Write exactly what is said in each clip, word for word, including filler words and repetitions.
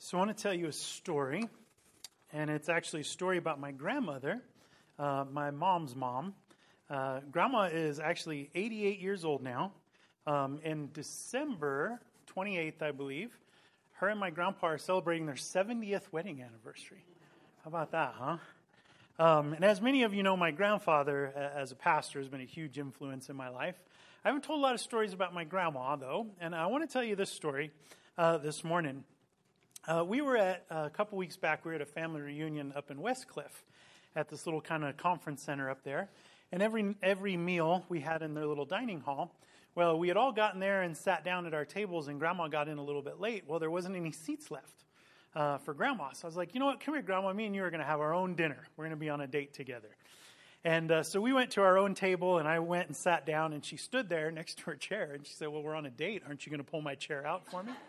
So I want to tell you a story, and it's actually a story about my grandmother, uh, my mom's mom. Uh, Grandma is actually eighty-eight years old now. Um, in December twenty-eighth, I believe, her and my grandpa are celebrating their seventieth wedding anniversary. How about that, huh? Um, and as many of you know, my grandfather, uh, as a pastor, has been a huge influence in my life. I haven't told a lot of stories about my grandma, though, and I want to tell you this story uh, this morning. Uh, we were at, uh, a couple weeks back, we were at a family reunion up in Westcliff at this little kind of conference center up there. And every every meal we had in their little dining hall, well, we had all gotten there and sat down at our tables, and Grandma got in a little bit late. Well, there wasn't any seats left uh, for Grandma. So I was like, you know what, come here, Grandma. Me and you are going to have our own dinner. We're going to be on a date together. And uh, so we went to our own table, and I went and sat down, and she stood there next to her chair, and she said, well, we're on a date. Aren't you going to pull my chair out for me?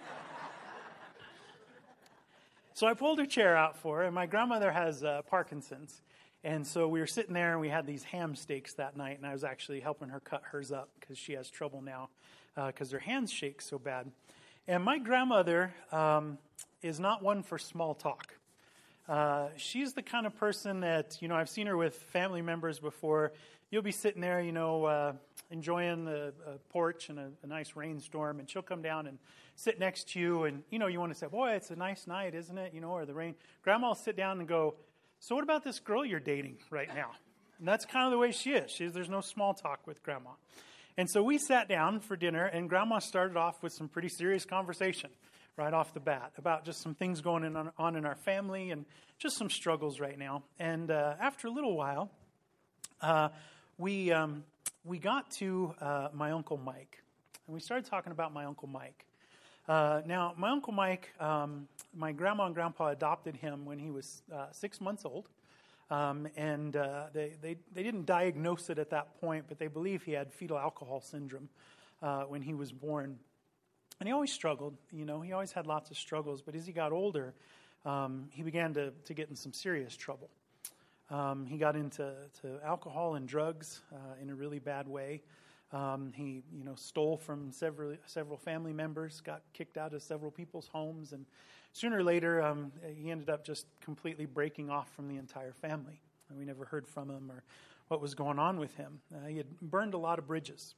So I pulled her chair out for her, and my grandmother has uh, Parkinson's. And so we were sitting there, and we had these ham steaks that night, and I was actually helping her cut hers up because she has trouble now because uh, her hands shake so bad. And my grandmother um, is not one for small talk. Uh, she's the kind of person that, you know, I've seen her with family members before. You'll be sitting there, you know, uh, enjoying the uh, porch and a, a nice rainstorm, and she'll come down and sit next to you, and, you know, you want to say, boy, it's a nice night, isn't it? You know, or the rain. Grandma will sit down and go, so what about this girl you're dating right now? And that's kind of the way she is. She's, there's no small talk with Grandma. And so we sat down for dinner, and Grandma started off with some pretty serious conversation right off the bat about just some things going on, on in our family and just some struggles right now. And uh, after a little while, uh, we um, we got to uh, my Uncle Mike. And we started talking about my Uncle Mike. Uh, now, my Uncle Mike, um, my grandma and grandpa adopted him when he was uh, six months old. Um, and uh, they, they, they didn't diagnose it at that point, but they believe he had fetal alcohol syndrome uh, when he was born. And he always struggled, you know, he always had lots of struggles. But as he got older, um, he began to, to get in some serious trouble. Um, he got into to alcohol and drugs uh, in a really bad way. Um, he, you know, stole from several several family members, got kicked out of several people's homes, and sooner or later, um, he ended up just completely breaking off from the entire family. And we never heard from him or what was going on with him. Uh, he had burned a lot of bridges.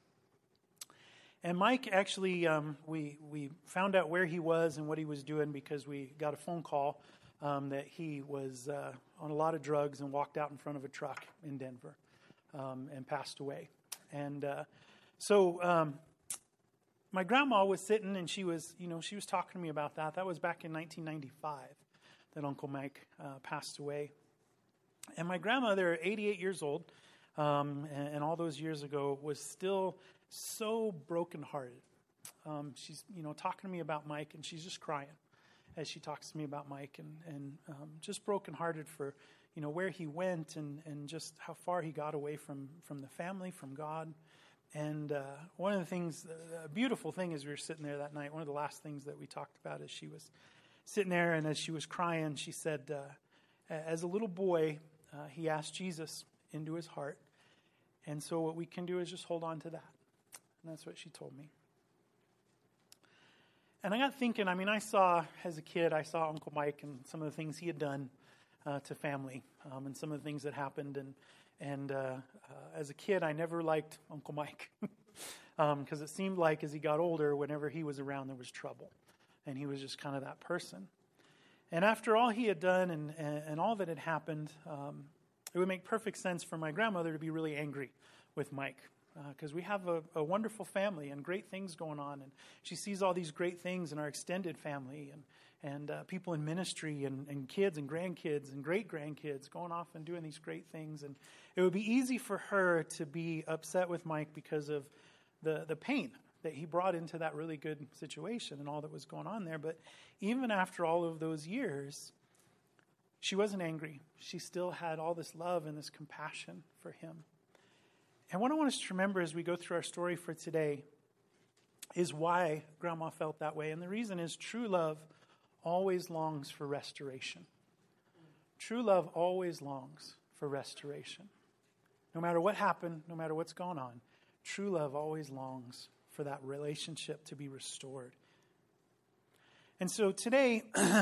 And Mike, actually, um, we we found out where he was and what he was doing because we got a phone call um, that he was uh, on a lot of drugs and walked out in front of a truck in Denver um, and passed away. And uh, so um, my grandma was sitting, and she was, you know, she was talking to me about that. That was back in nineteen ninety-five that Uncle Mike uh, passed away. And my grandmother, eighty-eight years old, um, and, and all those years ago, was still so brokenhearted. Um, she's, you know, talking to me about Mike, and she's just crying as she talks to me about Mike, and, and um, just brokenhearted for, you know, where he went and, and just how far he got away from, from the family, from God. And uh, one of the things, a beautiful thing as we were sitting there that night, one of the last things that we talked about is she was sitting there, and as she was crying, she said, uh, as a little boy, uh, he asked Jesus into his heart. And so what we can do is just hold on to that. And that's what she told me. And I got thinking, I mean, I saw, as a kid, I saw Uncle Mike and some of the things he had done Uh, to family, um, and some of the things that happened. And and uh, uh, as a kid, I never liked Uncle Mike because um, it seemed like as he got older, whenever he was around, there was trouble. And he was just kind of that person. And after all he had done and, and, and all that had happened, um, it would make perfect sense for my grandmother to be really angry with Mike because uh, we have a, a wonderful family and great things going on. And she sees all these great things in our extended family and and uh, people in ministry and, and kids and grandkids and great-grandkids going off and doing these great things. And it would be easy for her to be upset with Mike because of the, the pain that he brought into that really good situation and all that was going on there. But even after all of those years, she wasn't angry. She still had all this love and this compassion for him. And what I want us to remember as we go through our story for today is why Grandma felt that way. And the reason is true love always longs for restoration. True love always longs for restoration. No matter what happened, no matter what's going on, true love always longs for that relationship to be restored. And so today,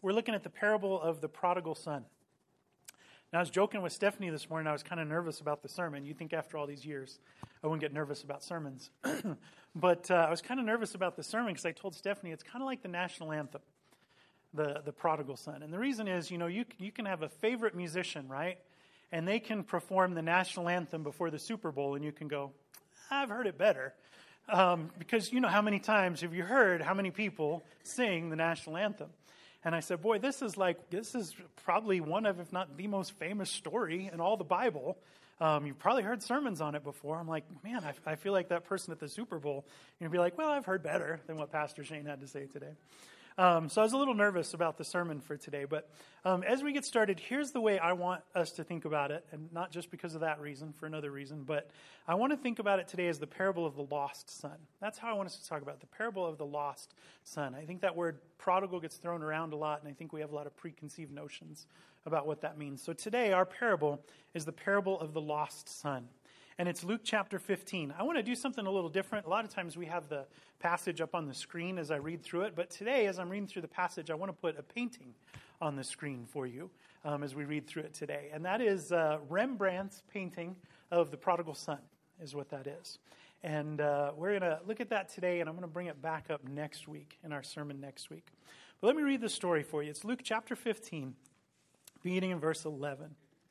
we're looking at the parable of the prodigal son. Now, I was joking with Stephanie this morning. I was kind of nervous about the sermon. You think after all these years, I wouldn't get nervous about sermons. but uh, I was kind of nervous about the sermon because I told Stephanie it's kind of like the national anthem, the, the prodigal son. And the reason is, you know, you, you can have a favorite musician, right? And they can perform the national anthem before the Super Bowl, and you can go, I've heard it better. Um, because you know how many times have you heard how many people sing the national anthem? And I said, boy, this is like, this is probably one of, if not the most famous story in all the Bible. Um, you've probably heard sermons on it before. I'm like, man, I, I feel like that person at the Super Bowl. You'd be like, well, I've heard better than what Pastor Shane had to say today. Um, so I was a little nervous about the sermon for today. But um, as we get started, here's the way I want us to think about it. And not just because of that reason, for another reason. But I want to think about it today as the parable of the lost son. That's how I want us to talk about it, the parable of the lost son. I think that word prodigal gets thrown around a lot. And I think we have a lot of preconceived notions about what that means. So today, our parable is the parable of the lost son. And it's Luke chapter fifteen. I want to do something a little different. A lot of times we have the passage up on the screen as I read through it. But today, as I'm reading through the passage, I want to put a painting on the screen for you um, as we read through it today. And that is uh, Rembrandt's painting of the prodigal son, is what that is. And uh, we're going to look at that today, and I'm going to bring it back up next week in our sermon next week. But let me read the story for you. It's Luke chapter fifteen, beginning in verse eleven.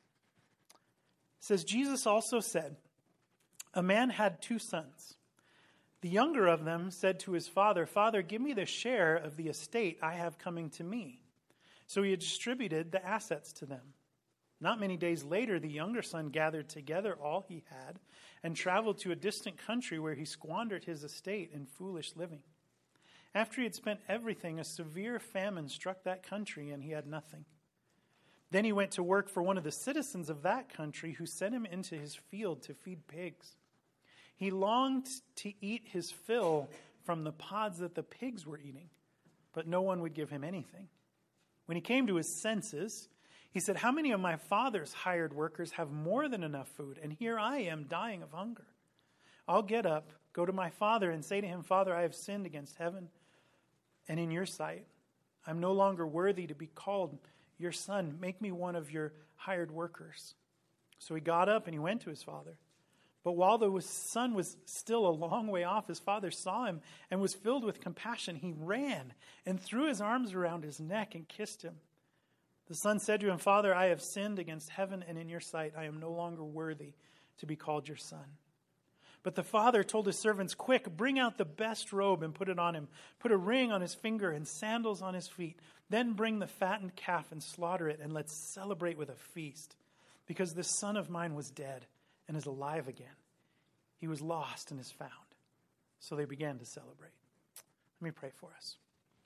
It says, Jesus also said, a man had two sons. The younger of them said to his father, Father, give me the share of the estate I have coming to me. So he had distributed the assets to them. Not many days later, the younger son gathered together all he had and traveled to a distant country where he squandered his estate in foolish living. After he had spent everything, a severe famine struck that country and he had nothing. Then he went to work for one of the citizens of that country who sent him into his field to feed pigs. He longed to eat his fill from the pods that the pigs were eating, but no one would give him anything. When he came to his senses, he said, how many of my father's hired workers have more than enough food, and here I am dying of hunger? I'll get up, go to my father, and say to him, Father, I have sinned against heaven and in your sight. I'm no longer worthy to be called your son. Make me one of your hired workers. So he got up and he went to his father. But while the son was still a long way off, his father saw him and was filled with compassion. He ran and threw his arms around his neck and kissed him. The son said to him, Father, I have sinned against heaven and in your sight. I am no longer worthy to be called your son. But the father told his servants, quick, bring out the best robe and put it on him. Put a ring on his finger and sandals on his feet. Then bring the fattened calf and slaughter it, and let's celebrate with a feast. Because this son of mine was dead and is alive again. He was lost and is found. So they began to celebrate. Let me pray for us.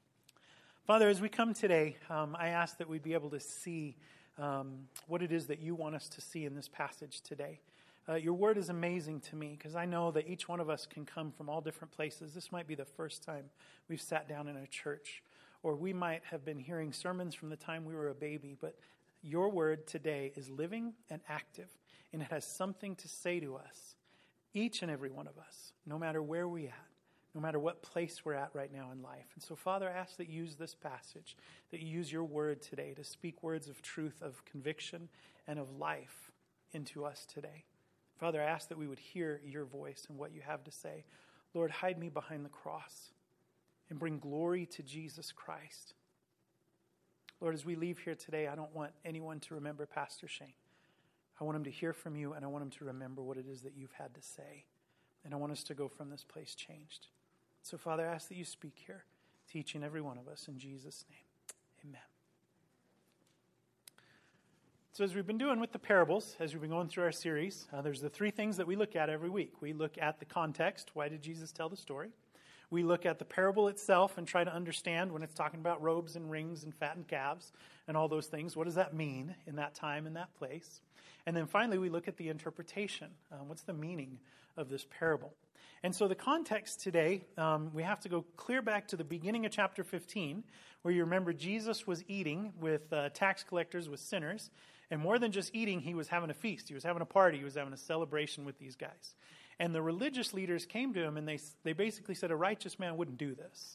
Father, as we come today, um, I ask that we be able to see um, what it is that you want us to see in this passage today. Uh, your word is amazing to me because I know that each one of us can come from all different places. This might be the first time we've sat down in a church, or we might have been hearing sermons from the time we were a baby, but your word today is living and active, and it has something to say to us, each and every one of us, no matter where we're at, no matter what place we're at right now in life. And so, Father, I ask that you use this passage, that you use your word today to speak words of truth, of conviction, and of life into us today. Father, I ask that we would hear your voice and what you have to say. Lord, hide me behind the cross and bring glory to Jesus Christ. Lord, as we leave here today, I don't want anyone to remember Pastor Shane. I want him to hear from you, and I want him to remember what it is that you've had to say. And I want us to go from this place changed. So, Father, I ask that you speak here, teaching every one of us in Jesus' name. Amen. So as we've been doing with the parables, as we've been going through our series, uh, there's the three things that we look at every week. We look at the context. Why did Jesus tell the story? We look at the parable itself and try to understand when it's talking about robes and rings and fattened calves and all those things. What does that mean in that time, in that place? And then finally, we look at the interpretation. Um, what's the meaning of this parable? And so the context today, um, we have to go clear back to the beginning of chapter fifteen, where you remember Jesus was eating with uh, tax collectors, with sinners. And more than just eating, he was having a feast. He was having a party. He was having a celebration with these guys. And the religious leaders came to him, and they they basically said a righteous man wouldn't do this.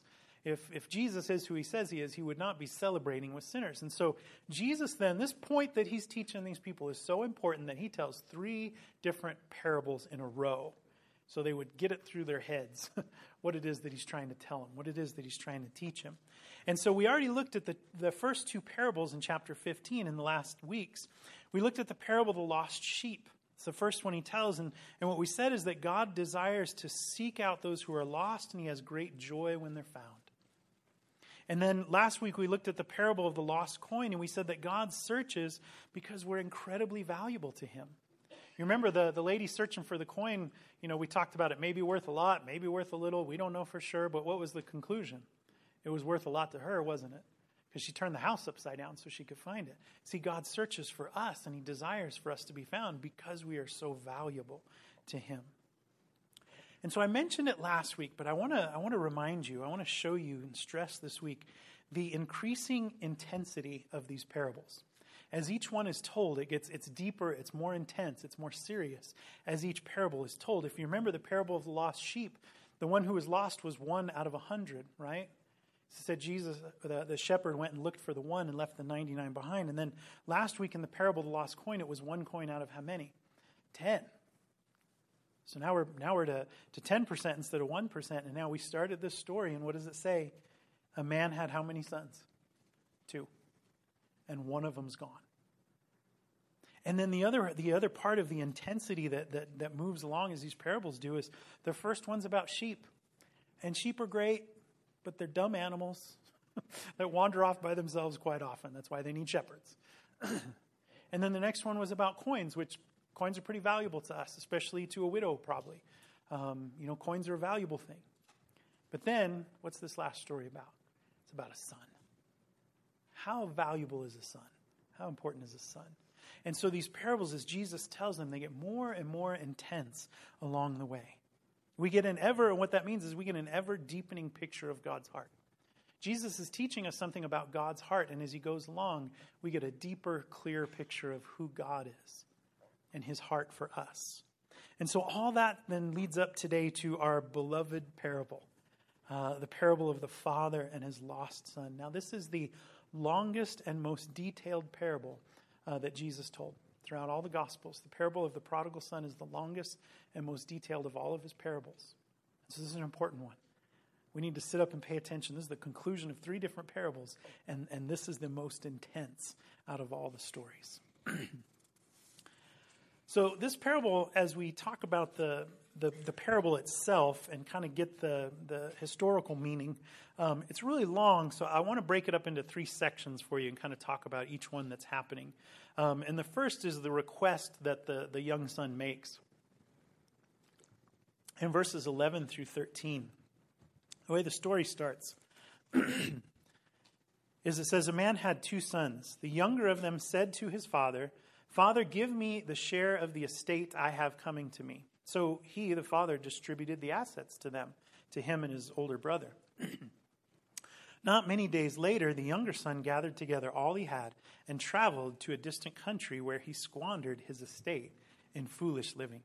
if, if Jesus is who he says he is, he would not be celebrating with sinners. And so Jesus then, this point that he's teaching these people is so important that he tells three different parables in a row. So they would get it through their heads, what it is that he's trying to tell them, what it is that he's trying to teach them. And so we already looked at the, the first two parables in chapter fifteen in the last weeks. We looked at the parable of the lost sheep. It's the first one he tells. And, and what we said is that God desires to seek out those who are lost, and he has great joy when they're found. And then last week we looked at the parable of the lost coin, and we said that God searches because we're incredibly valuable to him. You remember the, the lady searching for the coin, you know, we talked about it may be worth a lot, maybe worth a little. We don't know for sure, but what was the conclusion? It was worth a lot to her, wasn't it? Because she turned the house upside down so she could find it. See, God searches for us, and he desires for us to be found because we are so valuable to him. And so I mentioned it last week, but I want to I want to remind you, I want to show you and stress this week the increasing intensity of these parables. As each one is told, it gets it's deeper, it's more intense, it's more serious as each parable is told. If you remember the parable of the lost sheep, the one who was lost was one out of a hundred, right? It said Jesus, the, the shepherd went and looked for the one and left the ninety-nine behind. And then last week in the parable of the lost coin, it was one coin out of how many? Ten. So now we're now we're to, to ten percent instead of one percent. And now we started this story, and what does it say? A man had how many sons? Two. And one of them's gone. And then the other the other part of the intensity that, that, that moves along as these parables do is the first one's about sheep. And sheep are great, but they're dumb animals that wander off by themselves quite often. That's why they need shepherds. And then the next one was about coins, which coins are pretty valuable to us, especially to a widow probably. Um, you know, coins are a valuable thing. But then, what's this last story about? It's about a son. How valuable is a son? How important is a son? And so these parables, as Jesus tells them, they get more and more intense along the way. We get an ever, and what that means is we get an ever deepening picture of God's heart. Jesus is teaching us something about God's heart, and as he goes along, we get a deeper, clear picture of who God is and his heart for us. And so all that then leads up today to our beloved parable, uh, the parable of the father and his lost son. Now, this is the longest and most detailed parable uh, that Jesus told throughout all the Gospels. The parable of the prodigal son is the longest and most detailed of all of his parables. So this is an important one. We need to sit up and pay attention. This is the conclusion of three different parables, and, and this is the most intense out of all the stories. So this parable, as we talk about the the, the parable itself and kind of get the, the historical meaning, um, it's really long, so I want to break it up into three sections for you and kind of talk about each one that's happening. Um, and the first is the request that the, the young son makes. In verses eleven through thirteen, the way the story starts is it says, a man had two sons. The younger of them said to his father, Father, give me the share of the estate I have coming to me. So he, the father, distributed the assets to them, to him and his older brother. Not many days later, the younger son gathered together all he had and traveled to a distant country where he squandered his estate in foolish living.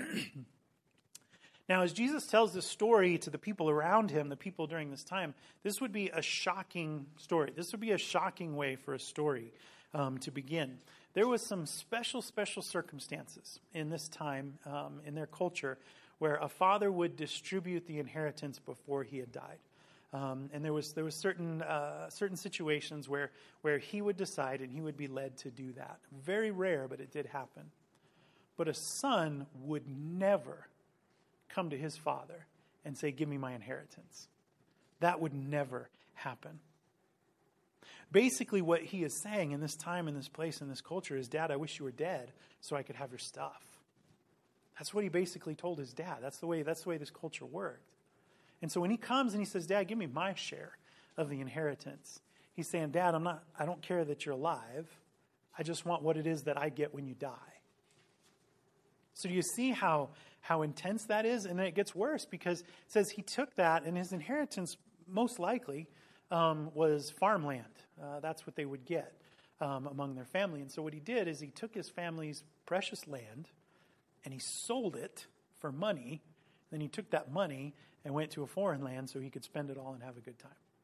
Now, as Jesus tells this story to the people around him, the people during this time, this would be a shocking story. This would be a shocking way for a story um, to begin. There was some special, special circumstances in this time, um, in their culture, where a father would distribute the inheritance before he had died. Um, and there was there was certain uh, certain situations where where he would decide and he would be led to do that. Very rare, but it did happen. But a son would never come to his father and say, give me my inheritance. That would never happen. Basically, what he is saying in this time, in this place, in this culture is, Dad, I wish you were dead so I could have your stuff. That's what he basically told his dad. That's the way, that's the way this culture worked. And so when he comes and he says, Dad, give me my share of the inheritance, he's saying, Dad, I'm not, I don't care that you're alive. I just want what it is that I get when you die. So do you see how, how intense that is? And then it gets worse because it says he took that, and his inheritance most likely um, was farmland. Uh, that's what they would get um, among their family. And so what he did is he took his family's precious land and he sold it for money. Then he took that money and went to a foreign land so he could spend it all and have a good time.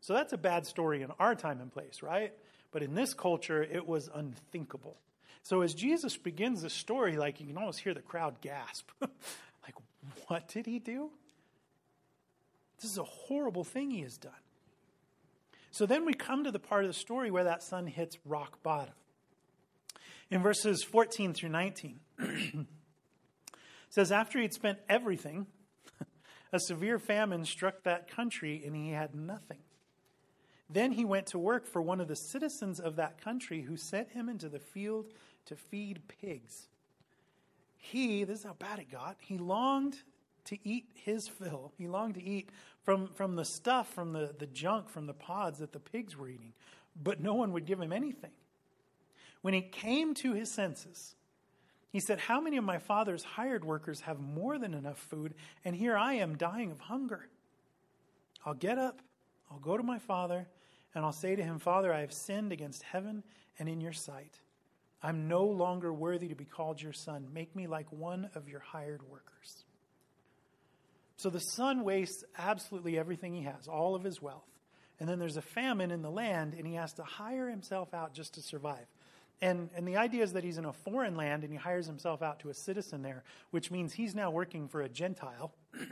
So that's a bad story in our time and place, right? But in this culture, it was unthinkable. So as Jesus begins the story, like you can almost hear the crowd gasp. Like, what did he do? This is a horrible thing he has done. So then we come to the part of the story where that son hits rock bottom. In verses fourteen through nineteen, it says, after he'd spent everything, a severe famine struck that country and he had nothing. Then he went to work for one of the citizens of that country who sent him into the field to feed pigs. He, this is how bad it got, he longed to eat his fill. He longed to eat from, from the stuff, from the, the junk, from the pods that the pigs were eating. But no one would give him anything. When he came to his senses, he said, how many of my father's hired workers have more than enough food, and here I am dying of hunger? I'll get up, I'll go to my father, and I'll say to him, Father, I have sinned against heaven and in your sight. I'm no longer worthy to be called your son. Make me like one of your hired workers. So the son wastes absolutely everything he has, all of his wealth. And then there's a famine in the land, and he has to hire himself out just to survive. And, and the idea is that he's in a foreign land, and he hires himself out to a citizen there, which means he's now working for a Gentile.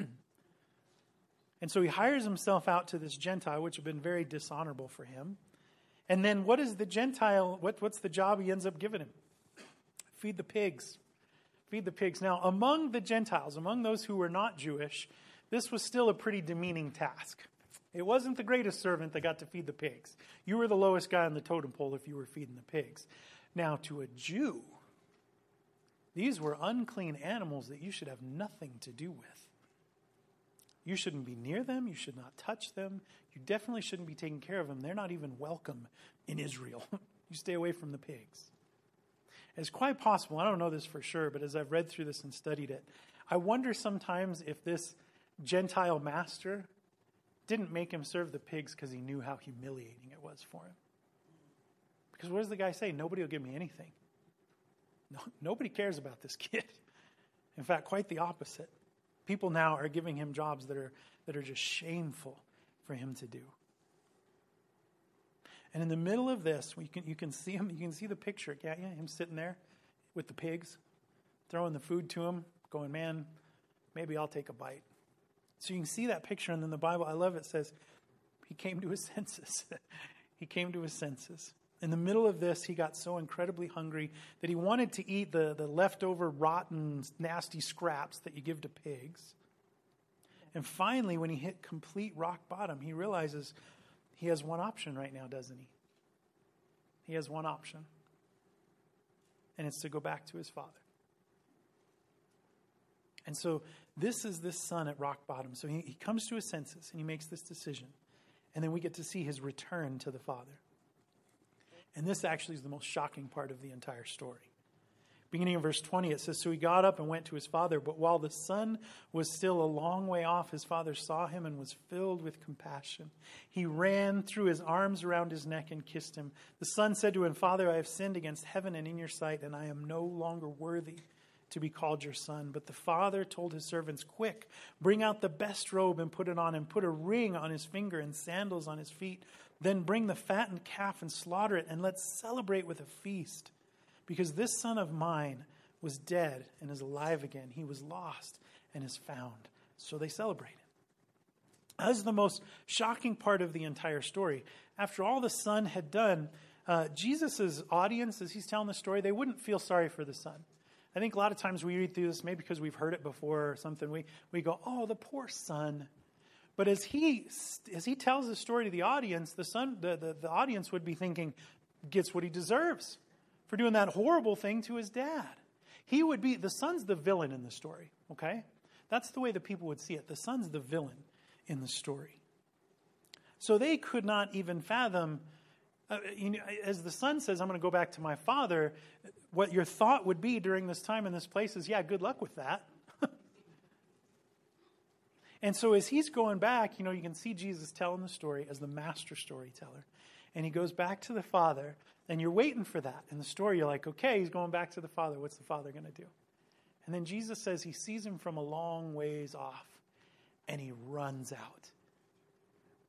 And so he hires himself out to this Gentile, which had been very dishonorable for him. And then what is the Gentile, what, what's the job he ends up giving him? Feed the pigs. Feed the pigs. Now, among the Gentiles, among those who were not Jewish, this was still a pretty demeaning task. It wasn't the greatest servant that got to feed the pigs. You were the lowest guy on the totem pole if you were feeding the pigs. Now, to a Jew, these were unclean animals that you should have nothing to do with. You shouldn't be near them. You should not touch them. You definitely shouldn't be taking care of them. They're not even welcome in Israel. You stay away from the pigs. It's quite possible, I don't know this for sure, but as I've read through this and studied it, I wonder sometimes if this Gentile master didn't make him serve the pigs because he knew how humiliating it was for him. Because what does the guy say? Nobody will give me anything. No, nobody cares about this kid. In fact, quite the opposite. People now are giving him jobs that are that are just shameful for him to do. And in the middle of this, you can you can see him, you can see the picture, can't you? Him sitting there with the pigs, throwing the food to him, going, man, maybe I'll take a bite. So you can see that picture, and then the Bible, I love it, says he came to his senses. He came to his senses. In the middle of this, he got so incredibly hungry that he wanted to eat the, the leftover, rotten, nasty scraps that you give to pigs. And finally, when he hit complete rock bottom, he realizes he has one option right now, doesn't he? He has one option. And it's to go back to his father. And so this is this son at rock bottom. So he, he comes to his senses and he makes this decision. And then we get to see his return to the father. And this actually is the most shocking part of the entire story. Beginning in verse twenty, it says, so he got up and went to his father. But while the son was still a long way off, his father saw him and was filled with compassion. He ran, threw his arms around his neck and kissed him. The son said to him, Father, I have sinned against heaven and in your sight, and I am no longer worthy to be called your son. But the father told his servants, quick, bring out the best robe and put it on him. Put a ring on his finger and sandals on his feet. Then bring the fattened calf and slaughter it, and let's celebrate with a feast. Because this son of mine was dead and is alive again. He was lost and is found. So they celebrated. That is the most shocking part of the entire story. After all the son had done, uh, Jesus' audience, as he's telling the story, they wouldn't feel sorry for the son. I think a lot of times we read through this, maybe because we've heard it before or something, we, we go, oh, the poor son. But as he as he tells the story to the audience, the son, the, the, the audience would be thinking, gets what he deserves for doing that horrible thing to his dad. He would be, the son's the villain in the story, okay? That's the way the people would see it. The son's the villain in the story. So they could not even fathom, uh, you know, as the son says, I'm going to go back to my father, what your thought would be during this time in this place is, yeah, good luck with that. And so as he's going back, you know, you can see Jesus telling the story as the master storyteller. And he goes back to the father, and you're waiting for that. In the story, you're like, okay, he's going back to the father. What's the father going to do? And then Jesus says he sees him from a long ways off, and he runs out.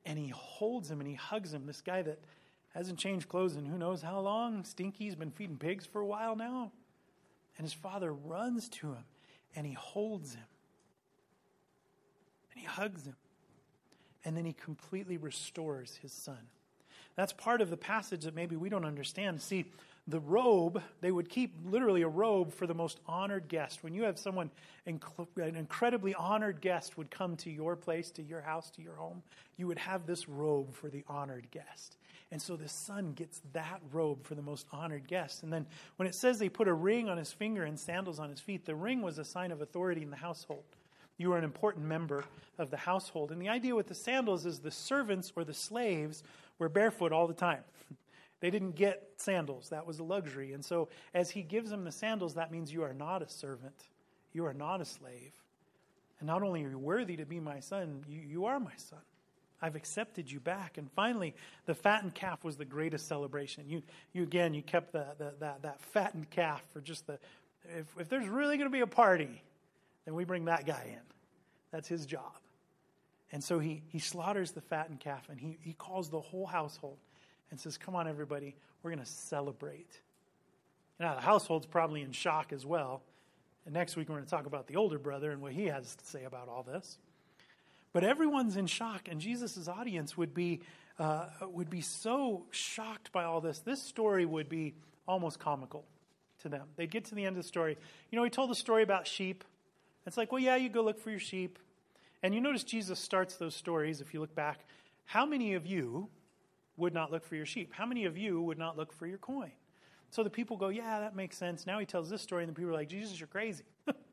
and he holds him and he hugs him. This guy that hasn't changed clothes in who knows how long. Stinky's been feeding pigs for a while now. And his father runs to him and he holds him. And he hugs him. And then he completely restores his son. That's part of the passage that maybe we don't understand. See, the robe, they would keep literally a robe for the most honored guest. When you have someone, an incredibly honored guest would come to your place, to your house, to your home, you would have this robe for the honored guest. And so the son gets that robe for the most honored guest. And then when it says they put a ring on his finger and sandals on his feet, the ring was a sign of authority in the household. You were an important member of the household. And the idea with the sandals is the servants or the slaves were barefoot all the time. They didn't get sandals. That was a luxury. And so as he gives them the sandals, that means you are not a servant. You are not a slave. And not only are you worthy to be my son, you, you are my son. I've accepted you back. And finally, the fattened calf was the greatest celebration. You, you again, you kept the, the, that, that fattened calf for just the, if, if there's really going to be a party, then we bring that guy in. That's his job. And so he, he slaughters the fattened calf and he, he calls the whole household and says, come on, everybody, we're going to celebrate. Now, the household's probably in shock as well. And next week, we're going to talk about the older brother and what he has to say about all this. But everyone's in shock, and Jesus' audience would be uh, would be so shocked by all this. This story would be almost comical to them. They'd get to the end of the story. You know, he told a story about sheep. It's like, well, yeah, you go look for your sheep. And you notice Jesus starts those stories, if you look back. How many of you would not look for your sheep? How many of you would not look for your coin? So the people go, yeah, that makes sense. Now he tells this story, and the people are like, Jesus, you're crazy.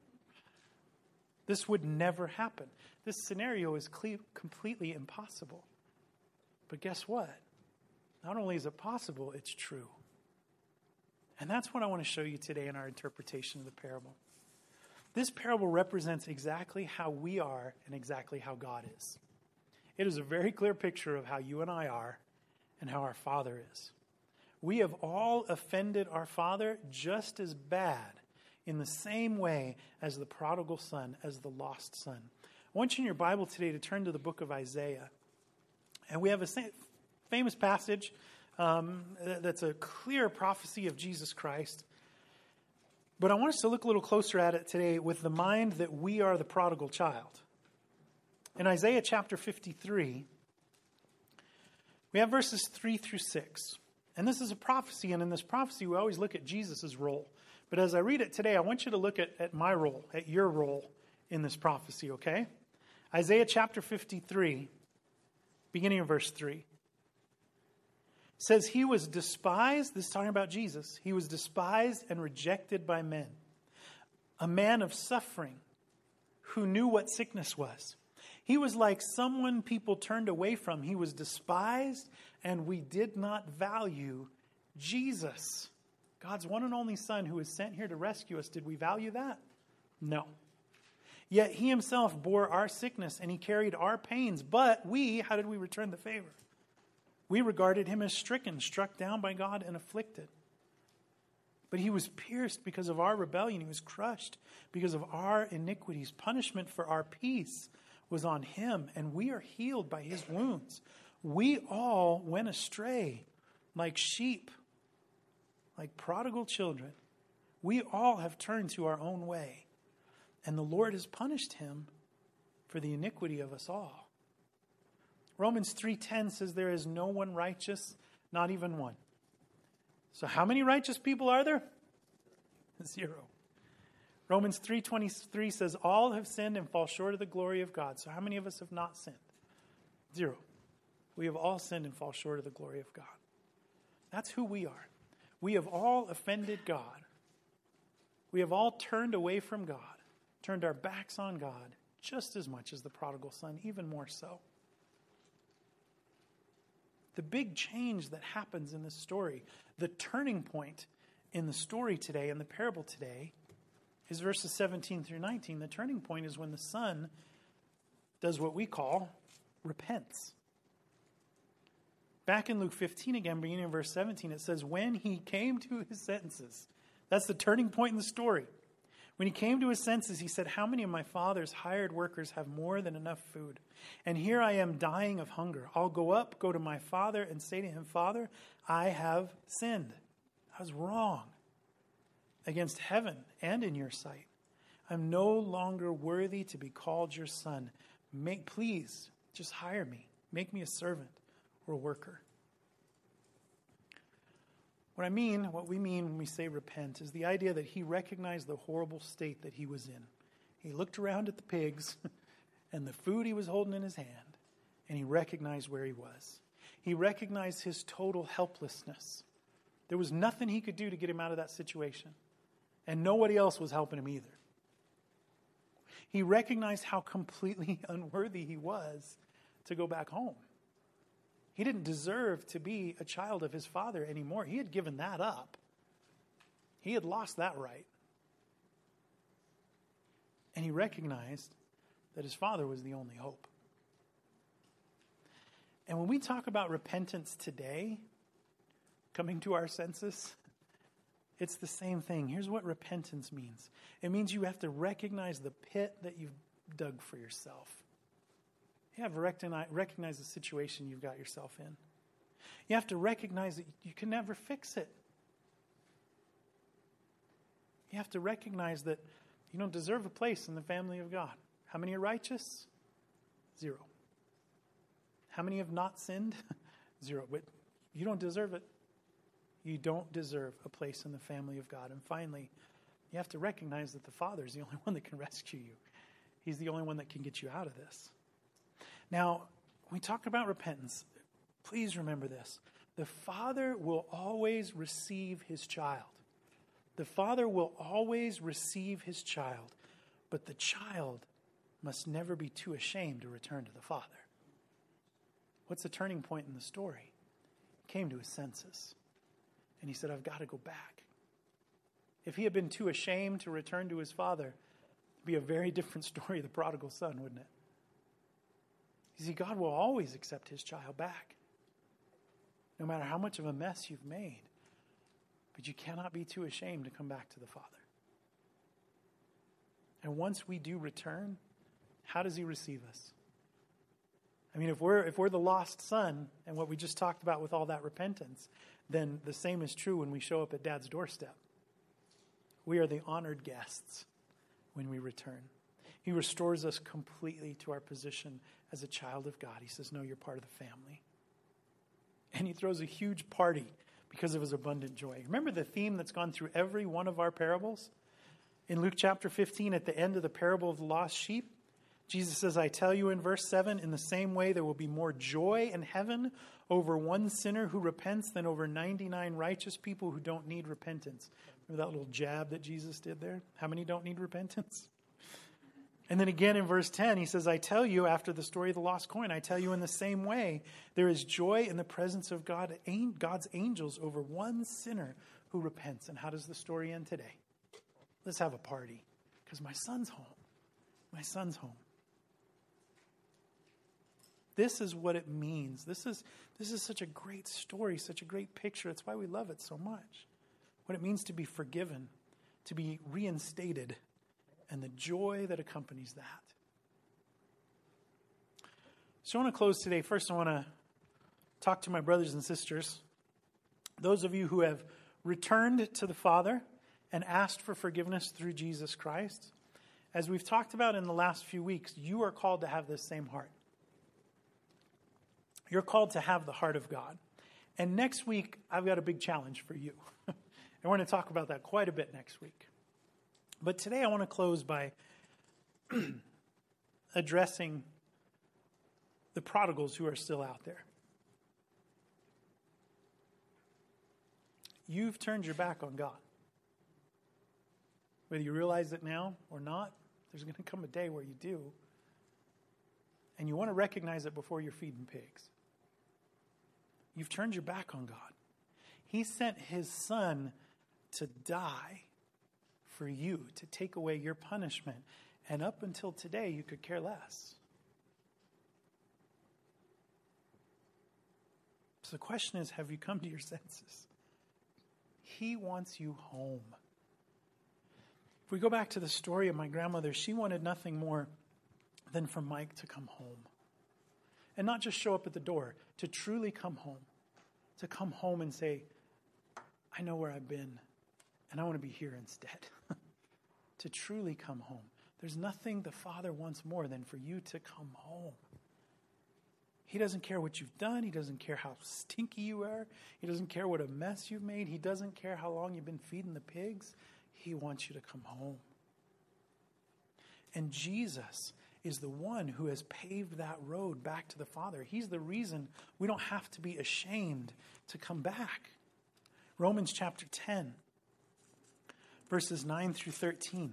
This would never happen. This scenario is cle- completely impossible. But guess what? Not only is it possible, it's true. And that's what I want to show you today in our interpretation of the parable. This parable represents exactly how we are and exactly how God is. It is a very clear picture of how you and I are and how our Father is. We have all offended our Father just as bad in the same way as the prodigal son, as the lost son. I want you in your Bible today to turn to the book of Isaiah. And we have a famous passage um, that's a clear prophecy of Jesus Christ. But I want us to look a little closer at it today with the mind that we are the prodigal child. In Isaiah chapter fifty-three, we have verses three through six. And this is a prophecy, and in this prophecy we always look at Jesus' role. But as I read it today, I want you to look at, at my role, at your role in this prophecy, okay? Isaiah chapter fifty-three, beginning of verse three. Says he was despised, this is talking about Jesus, he was despised and rejected by men, a man of suffering who knew what sickness was. He was like someone people turned away from. He was despised and we did not value Jesus, God's one and only Son who was sent here to rescue us. Did we value that? No. Yet he himself bore our sickness and he carried our pains. But we, how did we return the favor? We regarded him as stricken, struck down by God, and afflicted. But he was pierced because of our rebellion. He was crushed because of our iniquities. Punishment for our peace was on him, and we are healed by his wounds. We all went astray like sheep, like prodigal children. We all have turned to our own way, and the Lord has punished him for the iniquity of us all. Romans three ten says there is no one righteous, not even one. So how many righteous people are there? Zero. Romans three twenty-three says all have sinned and fall short of the glory of God. So how many of us have not sinned? Zero. We have all sinned and fall short of the glory of God. That's who we are. We have all offended God. We have all turned away from God, turned our backs on God just as much as the prodigal son, even more so. The big change that happens in this story, the turning point in the story today, in the parable today, is verses seventeen through nineteen. The turning point is when the son does what we call repents. Back in Luke fifteen again, beginning in verse seventeen, it says, when he came to his senses. That's the turning point in the story. When he came to his senses, he said, how many of my father's hired workers have more than enough food? And here I am dying of hunger. I'll go up, go to my father, and say to him, Father, I have sinned. I was wrong against heaven and in your sight. I'm no longer worthy to be called your son. Make, please, just hire me. Make me a servant or a worker. What I mean, what we mean when we say repent, is the idea that he recognized the horrible state that he was in. He looked around at the pigs and the food he was holding in his hand, and he recognized where he was. He recognized his total helplessness. There was nothing he could do to get him out of that situation, and nobody else was helping him either. He recognized how completely unworthy he was to go back home. He didn't deserve to be a child of his father anymore. He had given that up. He had lost that right. And he recognized that his father was the only hope. And when we talk about repentance today, coming to our senses, it's the same thing. Here's what repentance means. It means you have to recognize the pit that you've dug for yourself. You have to recognize, recognize the situation you've got yourself in. You have to recognize that you can never fix it. You have to recognize that you don't deserve a place in the family of God. How many are righteous? Zero. How many have not sinned? Zero. But you don't deserve it. You don't deserve a place in the family of God. And finally, you have to recognize that the Father is the only one that can rescue you. He's the only one that can get you out of this. Now, when we talk about repentance, please remember this. The Father will always receive his child. The Father will always receive his child, but the child must never be too ashamed to return to the Father. What's the turning point in the story? He came to his senses, and he said, I've got to go back. If he had been too ashamed to return to his father, it'd be a very different story of the prodigal son, wouldn't it? You see, God will always accept his child back, no matter how much of a mess you've made. But you cannot be too ashamed to come back to the Father. And once we do return, how does he receive us? I mean, if we're if we're the lost son, and what we just talked about with all that repentance, then the same is true when we show up at Dad's doorstep. We are the honored guests when we return. He restores us completely to our position as a child of God. He says, no, you're part of the family. And he throws a huge party because of his abundant joy. Remember the theme that's gone through every one of our parables? In Luke chapter fifteen, at the end of the parable of the lost sheep, Jesus says, I tell you in verse seven, in the same way there will be more joy in heaven over one sinner who repents than over ninety-nine righteous people who don't need repentance. Remember that little jab that Jesus did there? How many don't need repentance? And then again in verse ten, he says, I tell you, after the story of the lost coin, I tell you in the same way, there is joy in the presence of God, God's angels over one sinner who repents. And how does the story end today? Let's have a party, because my son's home. My son's home. This is what it means. This is, this is such a great story, such a great picture. It's why we love it so much. What it means to be forgiven, to be reinstated, and the joy that accompanies that. So I want to close today. First, I want to talk to my brothers and sisters, those of you who have returned to the Father and asked for forgiveness through Jesus Christ. As we've talked about in the last few weeks, you are called to have this same heart. You're called to have the heart of God. And next week, I've got a big challenge for you. And we're going to talk about that quite a bit next week. But today I want to close by addressing the prodigals who are still out there. You've turned your back on God. Whether you realize it now or not, there's going to come a day where you do. And you want to recognize it before you're feeding pigs. You've turned your back on God. He sent his son to die for you, to take away your punishment. And up until today, you could care less. So the question is, have you come to your senses? He wants you home. If we go back to the story of my grandmother, she wanted nothing more than for Mike to come home. And not just show up at the door, to truly come home. To come home and say, I know where I've been, and I want to be here instead. To truly come home. There's nothing the Father wants more than for you to come home. He doesn't care what you've done. He doesn't care how stinky you are. He doesn't care what a mess you've made. He doesn't care how long you've been feeding the pigs. He wants you to come home. And Jesus is the one who has paved that road back to the Father. He's the reason we don't have to be ashamed to come back. Romans chapter ten, verses nine through thirteen.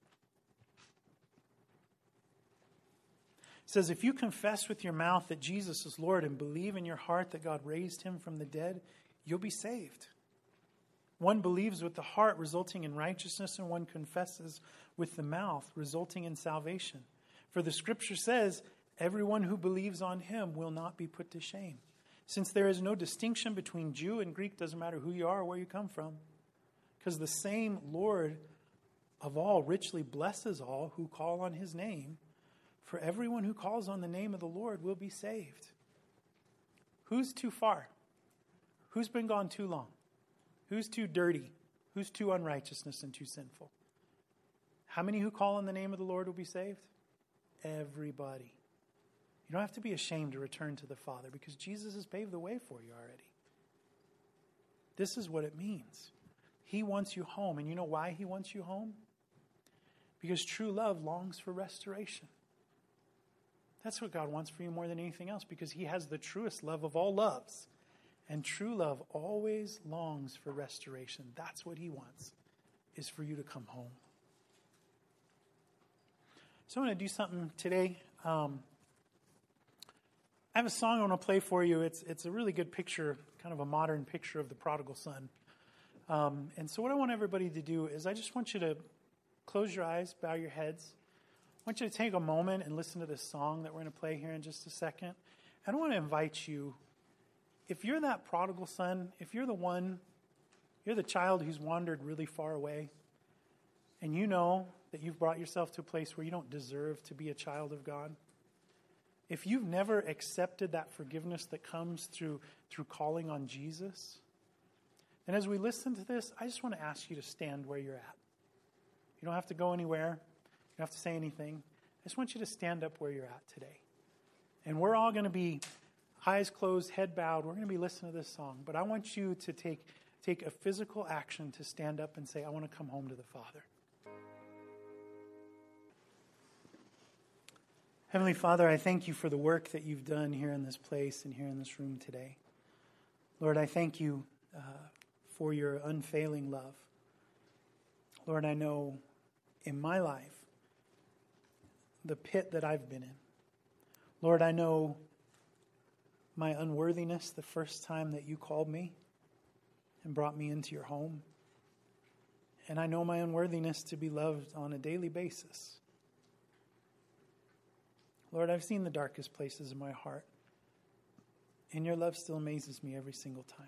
It says, if you confess with your mouth that Jesus is Lord and believe in your heart that God raised him from the dead, you'll be saved. One believes with the heart, resulting in righteousness, and one confesses with the mouth, resulting in salvation. For the scripture says, everyone who believes on him will not be put to shame. Since there is no distinction between Jew and Greek, doesn't matter who you are or where you come from. Because the same Lord of all richly blesses all who call on his name. For everyone who calls on the name of the Lord will be saved. Who's too far? Who's been gone too long? Who's too dirty? Who's too unrighteousness and too sinful? How many who call on the name of the Lord will be saved? Everybody. You don't have to be ashamed to return to the Father because Jesus has paved the way for you already. This is what it means. He wants you home. And you know why he wants you home? Because true love longs for restoration. That's what God wants for you more than anything else, because he has the truest love of all loves. And true love always longs for restoration. That's what he wants, is for you to come home. So I'm going to do something today. Um, I have a song I want to play for you. It's it's a really good picture, kind of a modern picture of the prodigal son. Um, and so what I want everybody to do is I just want you to close your eyes, bow your heads. I want you to take a moment and listen to this song that we're going to play here in just a second. And I want to invite you, if you're that prodigal son, if you're the one, you're the child who's wandered really far away, and you know that you've brought yourself to a place where you don't deserve to be a child of God, if you've never accepted that forgiveness that comes through, through calling on Jesus, then as we listen to this, I just want to ask you to stand where you're at. You don't have to go anywhere. You don't have to say anything. I just want you to stand up where you're at today. And we're all going to be eyes closed, head bowed. We're going to be listening to this song. But I want you to take, take a physical action to stand up and say, I want to come home to the Father. Heavenly Father, I thank you for the work that you've done here in this place and here in this room today. Lord, I thank you uh, for your unfailing love. Lord, I know in my life, the pit that I've been in. Lord, I know my unworthiness the first time that you called me and brought me into your home. And I know my unworthiness to be loved on a daily basis. Lord, I've seen the darkest places in my heart, and your love still amazes me every single time.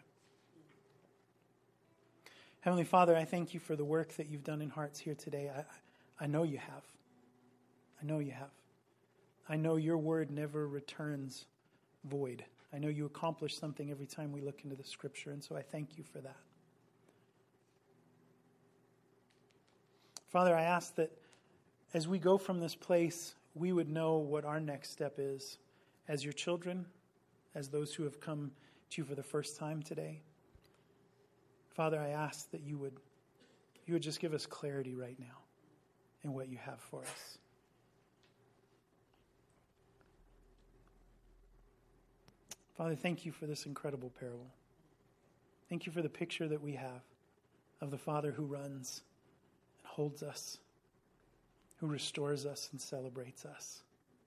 Heavenly Father, I thank you for the work that you've done in hearts here today. I, I know you have. I know you have. I know your word never returns void. I know you accomplish something every time we look into the scripture, and so I thank you for that. Father, I ask that as we go from this place, we would know what our next step is as your children, as those who have come to you for the first time today. Father, I ask that you would, you would just give us clarity right now in what you have for us. Father, thank you for this incredible parable. Thank you for the picture that we have of the Father who runs and holds us, who restores us and celebrates us.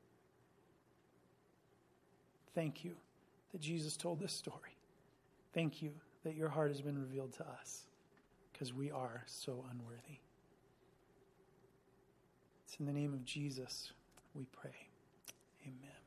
Thank you that Jesus told this story. Thank you that your heart has been revealed to us because we are so unworthy. It's in the name of Jesus we pray. Amen.